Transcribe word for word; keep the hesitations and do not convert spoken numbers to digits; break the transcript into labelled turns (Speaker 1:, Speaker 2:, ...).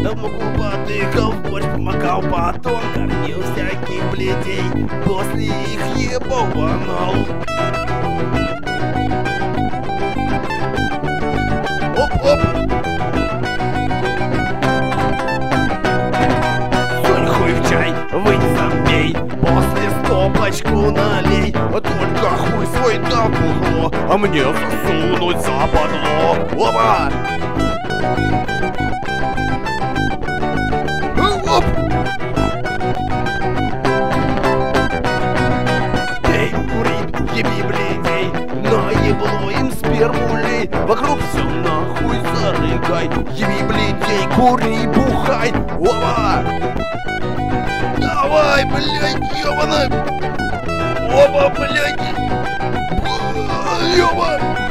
Speaker 1: Муку борщ помогал, потом кормил всяких бледей. После их ебал в анал. Оп-оп! Сунь хуй в чай, вынь забей, после стопочку налей. Только хуй свой да бухло, а мне засунуть западло. Опа! Оп! Эй, курит, еби бледей, наебло им спермулей. Вокруг все нахуй зарыгай, еби бледей, кури, бухай. Опа! Давай, блядь, ёбана! Опа, блядь! Ёба!